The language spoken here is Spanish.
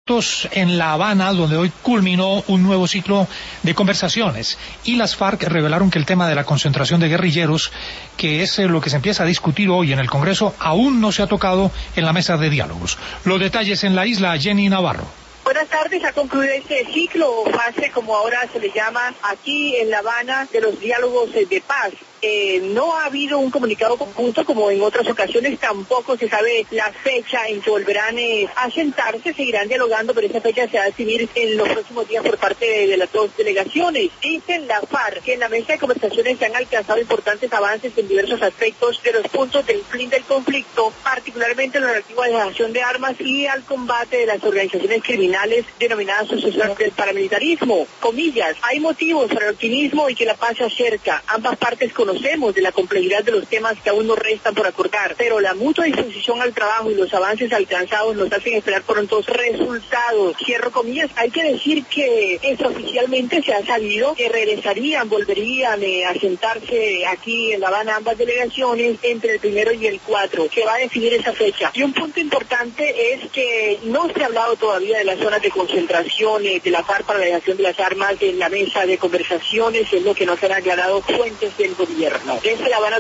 En La Habana, donde hoy culminó un nuevo ciclo de conversaciones, y las FARC revelaron que el tema de la concentración de guerrilleros, que es lo que se empieza a discutir hoy en el Congreso, aún no se ha tocado en la mesa de diálogos. Los detalles en la isla, Jenny Navarro. Buenas tardes, ha concluido este ciclo o fase, como ahora se le llama aquí en La Habana, de los diálogos de paz. No ha habido un comunicado conjunto como en otras ocasiones, tampoco se sabe la fecha en que volverán a sentarse, seguirán dialogando, pero esa fecha se va a definir en los próximos días por parte de las dos delegaciones. Dicen la FARC que en la mesa de conversaciones se han alcanzado importantes avances en diversos aspectos de los puntos del fin del conflicto, particularmente en lo relativo a la dejación de armas y al combate de las organizaciones criminales denominadas sucesoras del paramilitarismo. Comillas, hay motivos para el optimismo y que la paz se acerca. Ambas partes conocemos de la complejidad de los temas que aún nos restan por acordar, pero la mutua disposición al trabajo y los avances alcanzados nos hacen esperar prontos resultados. Cierro comillas. Hay que decir que oficialmente se ha sabido que volverían a sentarse aquí en La Habana ambas delegaciones entre el 1 y el 4, que va a definir esa fecha. Y un punto importante es que no se ha hablado todavía de las zonas de concentración de la FARC para la dejación de las armas en la mesa de conversaciones, es lo que nos han aclarado fuentes del gobierno. Desde La Habana